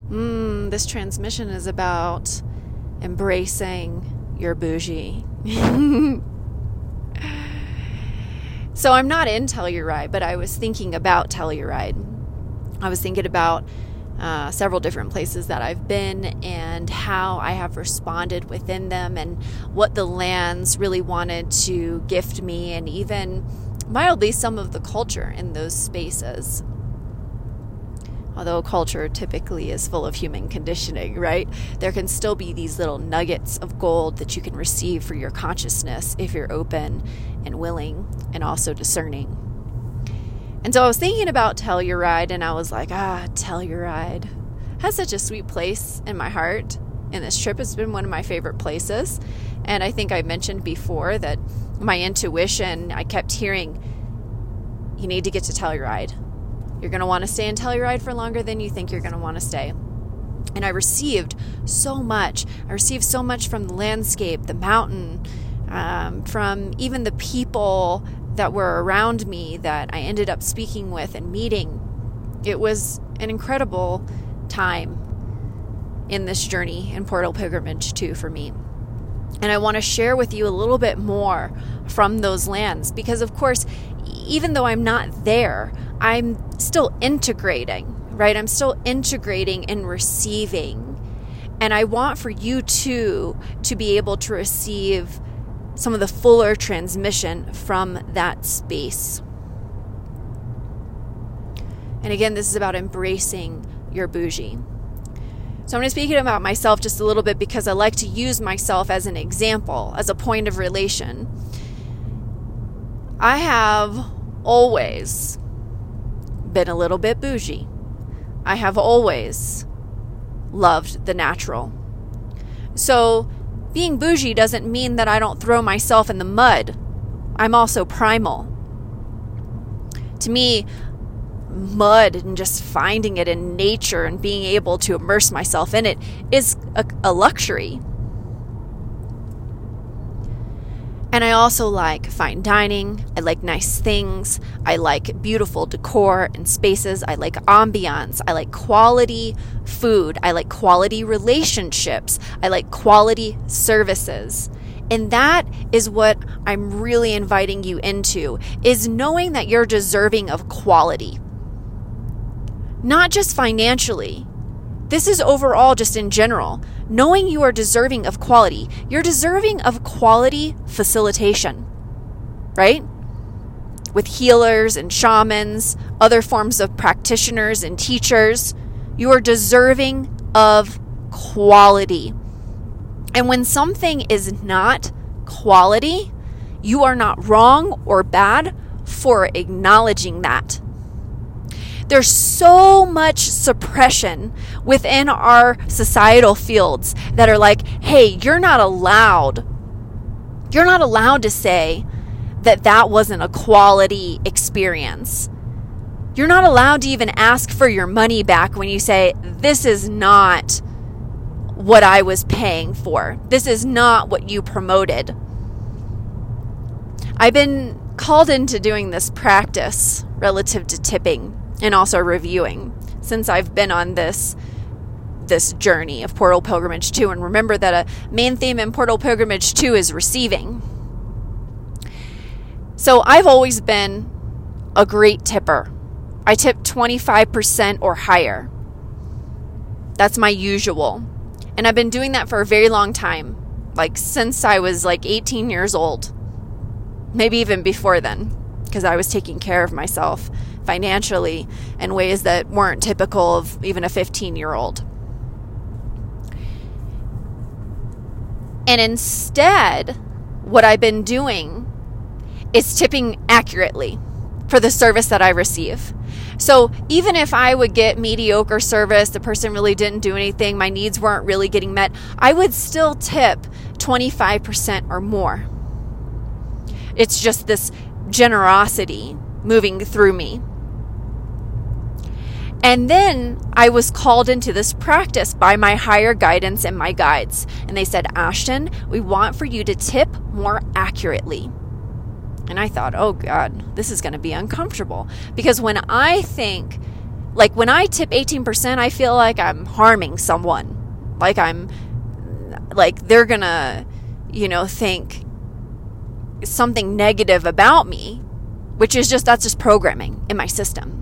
This transmission is about embracing your bougie. So I'm not in Telluride, but I was thinking about Telluride. I was thinking about several different places that I've been and how I have responded within them and what the lands really wanted to gift me, and even mildly some of the culture in those spaces. Although culture typically is full of human conditioning, right? There can still be these little nuggets of gold that you can receive for your consciousness if you're open and willing and also discerning. And so I was thinking about Telluride, and I was like, Telluride has such a sweet place in my heart. And this trip has been one of my favorite places. And I think I mentioned before that my intuition, I kept hearing, you need to get to Telluride. You're going to want to stay in Telluride for longer than you think you're going to want to stay. And I received so much. I received so much from the landscape, the mountain, from even the people that were around me that I ended up speaking with and meeting. It was an incredible time in this journey in Portal Pilgrimage 2 for me. And I want to share with you a little bit more from those lands because, of course, even though I'm not there, I'm still integrating, right? I'm still integrating and receiving. And I want for you too to be able to receive some of the fuller transmission from that space. And again, this is about embracing your bougie. So I'm going to speak about myself just a little bit because I like to use myself as an example, as a point of relation. I have always been a little bit bougie. I have always loved the natural. So being bougie doesn't mean that I don't throw myself in the mud. I'm also primal. To me, mud and just finding it in nature and being able to immerse myself in it is a luxury. And I also like fine dining. I like nice things. I like beautiful decor and spaces. I like ambiance. I like quality food. I like quality relationships. I like quality services. And that is what I'm really inviting you into, is knowing that you're deserving of quality. Not just financially. This is overall just in general. Knowing you are deserving of quality. You're deserving of quality facilitation, right? With healers and shamans, other forms of practitioners and teachers. You are deserving of quality. And when something is not quality, you are not wrong or bad for acknowledging that. There's so much suppression within our societal fields that are like, hey, you're not allowed to say that wasn't a quality experience. You're not allowed to even ask for your money back when you say, this is not what I was paying for. This is not what you promoted. I've been called into doing this practice relative to tipping and also reviewing since I've been on this journey of Portal Pilgrimage 2. And remember that a main theme in Portal Pilgrimage 2 is receiving. So I've always been a great tipper. I tip 25% or higher. That's my usual. And I've been doing that for a very long time, like since I was like 18 years old. Maybe even before then, because I was taking care of myself financially in ways that weren't typical of even a 15-year-old. And instead, what I've been doing is tipping accurately for the service that I receive. So even if I would get mediocre service, the person really didn't do anything, my needs weren't really getting met, I would still tip 25% or more. It's just this generosity moving through me. And then I was called into this practice by my higher guidance and my guides. And they said, Ashton, we want for you to tip more accurately. And I thought, oh God, this is going to be uncomfortable. Because when I think Like when I tip 18%, I feel like I'm harming someone. Like they're gonna, think something negative about me, that's just programming in my system.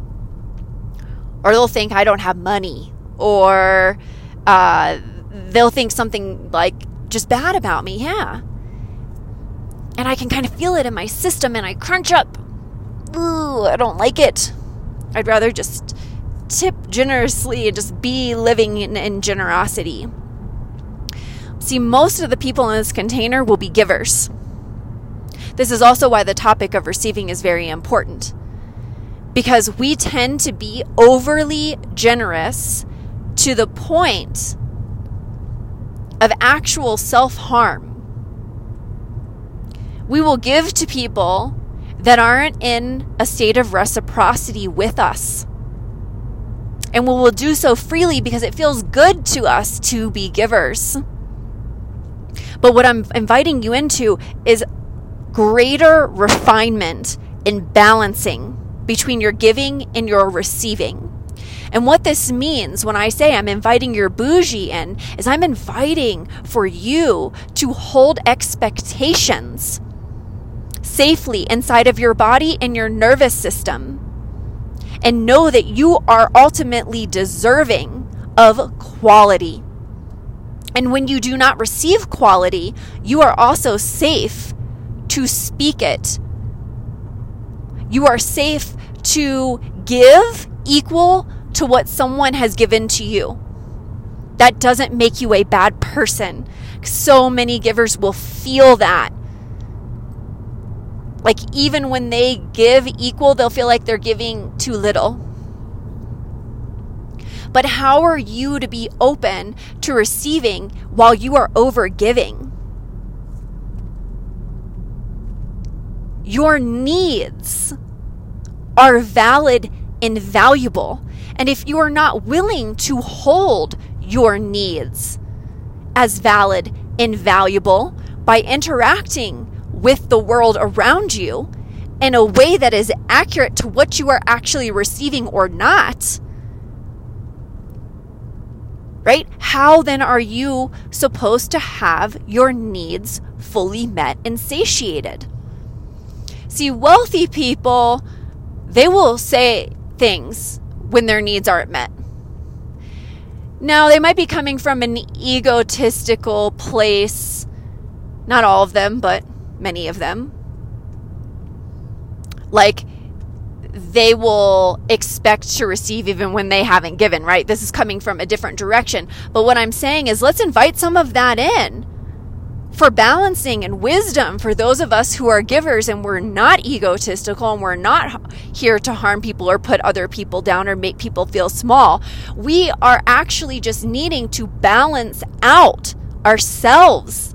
Or they'll think I don't have money, or they'll think something like just bad about me. Yeah. And I can kind of feel it in my system and I crunch up. Ooh, I don't like it. I'd rather just tip generously and just be living in generosity. See, most of the people in this container will be givers. This is also why the topic of receiving is very important, because we tend to be overly generous to the point of actual self-harm. We will give to people that aren't in a state of reciprocity with us. And we will do so freely because it feels good to us to be givers. But what I'm inviting you into is greater refinement in balancing between your giving and your receiving. And what this means when I say I'm inviting your bougie in is I'm inviting for you to hold expectations safely inside of your body and your nervous system, and know that you are ultimately deserving of quality. And when you do not receive quality, you are also safe to speak it. You are safe to give equal to what someone has given to you. That doesn't make you a bad person. So many givers will feel that. Like even when they give equal, they'll feel like they're giving too little. But how are you to be open to receiving while you are over giving? Your needs are valid and valuable. And if you are not willing to hold your needs as valid and valuable by interacting with the world around you in a way that is accurate to what you are actually receiving or not, right? How then are you supposed to have your needs fully met and satiated? See, wealthy people, they will say things when their needs aren't met. Now, they might be coming from an egotistical place. Not all of them, but many of them. Like, they will expect to receive even when they haven't given, right? This is coming from a different direction. But what I'm saying is, let's invite some of that in for balancing and wisdom for those of us who are givers, and we're not egotistical and we're not here to harm people or put other people down or make people feel small. We are actually just needing to balance out ourselves.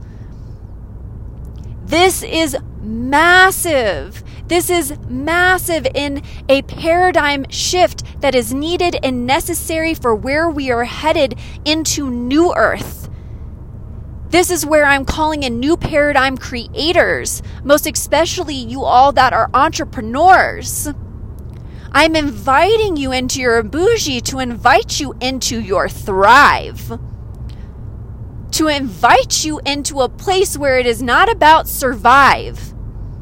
This is massive. This is massive in a paradigm shift that is needed and necessary for where we are headed into New Earth. This is where I'm calling in new paradigm creators, most especially you all that are entrepreneurs. I'm inviting you into your bougie to invite you into your thrive. To invite you into a place where it is not about survive.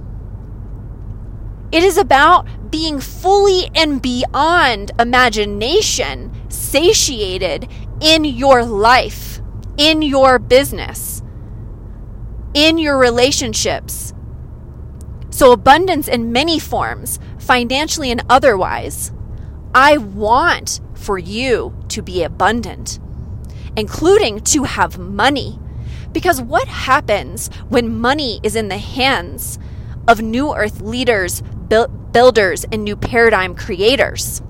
It is about being fully and beyond imagination satiated in your life, in your business, in your relationships. So abundance in many forms, financially and otherwise. I want for you to be abundant, including to have money. Because what happens when money is in the hands of New Earth leaders, builders, and new paradigm creators?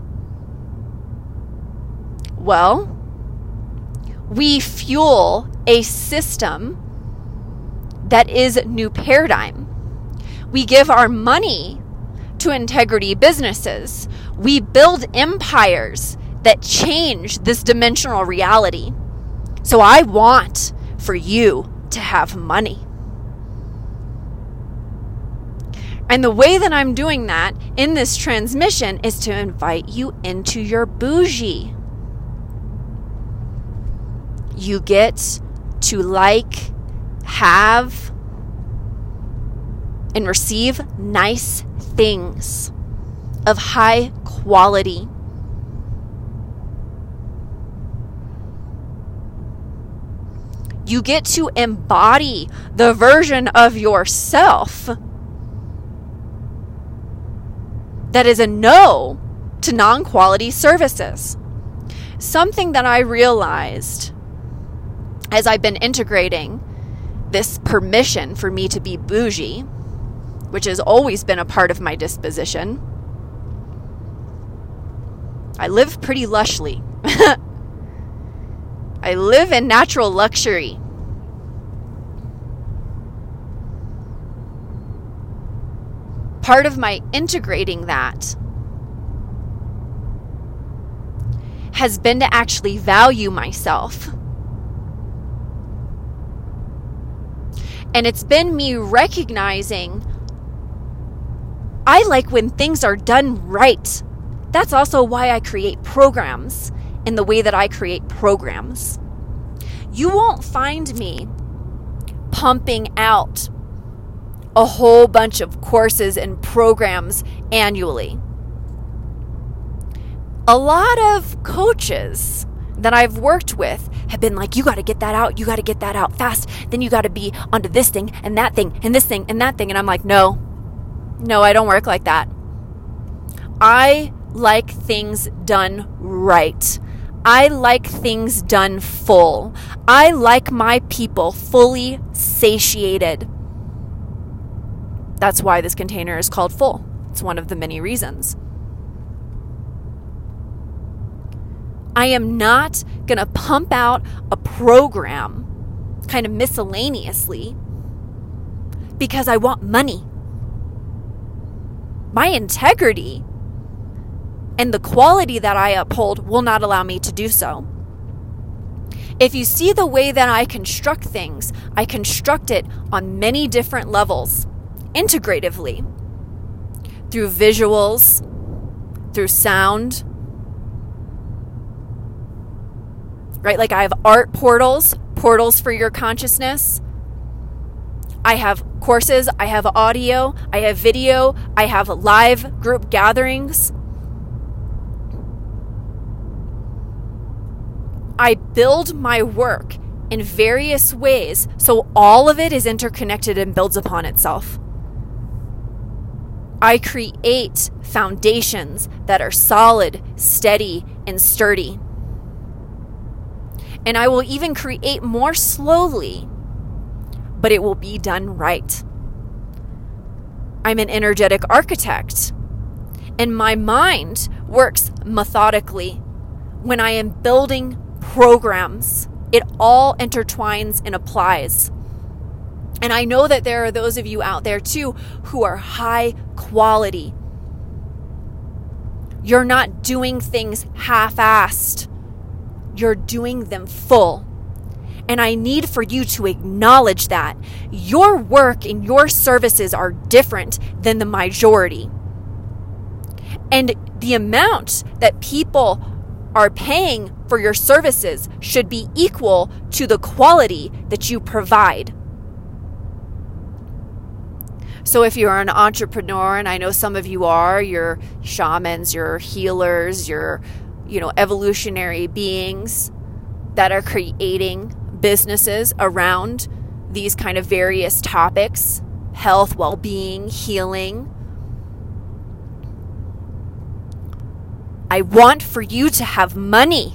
Well, we fuel a system that is new paradigm. We give our money to integrity businesses. We build empires that change this dimensional reality. So I want for you to have money. And the way that I'm doing that in this transmission is to invite you into your bougie. You get to like, have, and receive nice things of high quality. You get to embody the version of yourself that is a no to non-quality services. Something that I realized as I've been integrating this permission for me to be bougie, which has always been a part of my disposition. I live pretty lushly. I live in natural luxury. Part of my integrating that has been to actually value myself. And it's been me recognizing I like when things are done right. That's also why I create programs in the way that I create programs. You won't find me pumping out a whole bunch of courses and programs annually. A lot of coaches that I've worked with have been like, you got to get that out. You got to get that out fast. Then you got to be onto this thing and that thing and this thing and that thing. And I'm like, no, I don't work like that. I like things done right. I like things done full. I like my people fully satiated. That's why this container is called full. It's one of the many reasons. I am not going to pump out a program kind of miscellaneously because I want money. My integrity and the quality that I uphold will not allow me to do so. If you see the way that I construct things, I construct it on many different levels, integratively, through visuals, through sound, right? Like I have art portals for your consciousness. I have courses, I have audio, I have video, I have live group gatherings. I build my work in various ways so all of it is interconnected and builds upon itself. I create foundations that are solid, steady, and sturdy. And I will even create more slowly, but it will be done right. I'm an energetic architect, and my mind works methodically. When I am building programs, it all intertwines and applies. And I know that there are those of you out there too who are high quality. You're not doing things half-assed. You're doing them full. And I need for you to acknowledge that your work and your services are different than the majority. And the amount that people are paying for your services should be equal to the quality that you provide. So if you're an entrepreneur, and I know some of you are, you're shamans, you're healers, you're, evolutionary beings that are creating businesses around these kind of various topics, health, well-being, healing. I want for you to have money.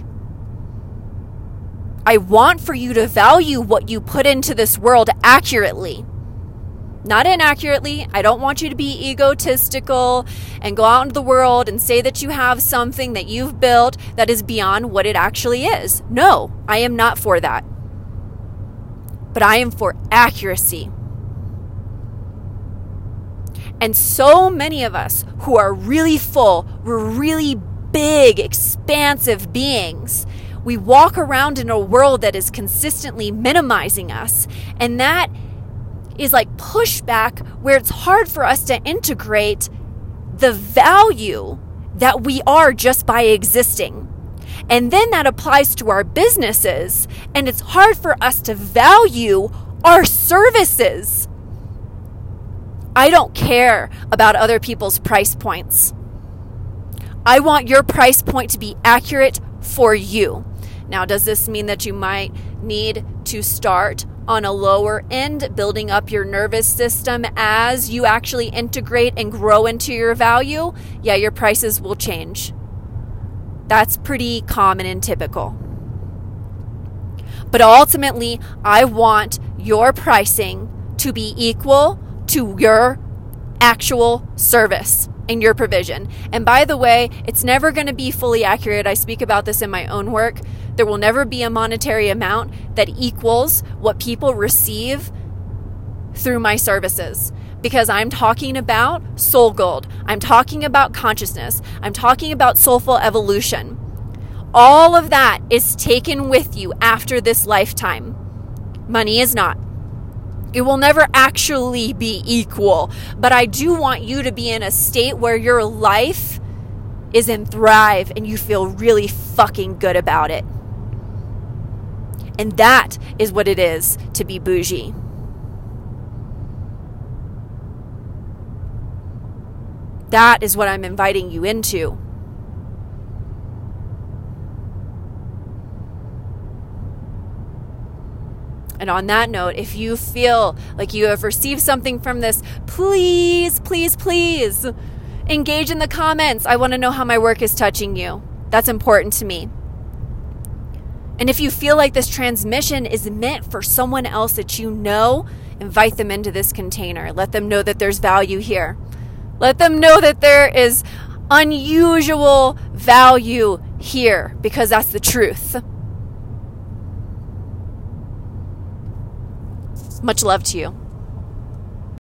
I want for you to value what you put into this world accurately. Not inaccurately. I don't want you to be egotistical and go out into the world and say that you have something that you've built that is beyond what it actually is. No, I am not for that. But I am for accuracy. And so many of us who are really full, we're really big, expansive beings. We walk around in a world that is consistently minimizing us, and that is like pushback where it's hard for us to integrate the value that we are just by existing. And then that applies to our businesses, and it's hard for us to value our services. I don't care about other people's price points. I want your price point to be accurate for you. Now, does this mean that you might need to start on a lower end, building up your nervous system as you actually integrate and grow into your value? Yeah, your prices will change. That's pretty common and typical. But ultimately, I want your pricing to be equal to your actual service and your provision. And by the way, it's never going to be fully accurate. I speak about this in my own work. There will never be a monetary amount that equals what people receive through my services, because I'm talking about soul gold. I'm talking about consciousness. I'm talking about soulful evolution. All of that is taken with you after this lifetime. Money is not. It will never actually be equal, but I do want you to be in a state where your life is in thrive and you feel really fucking good about it. And that is what it is to be bougie. That is what I'm inviting you into. And on that note, if you feel like you have received something from this, please, please, please engage in the comments. I want to know how my work is touching you. That's important to me. And if you feel like this transmission is meant for someone else that you know, invite them into this container. Let them know that there's value here. Let them know that there is unusual value here, because that's the truth. Much love to you.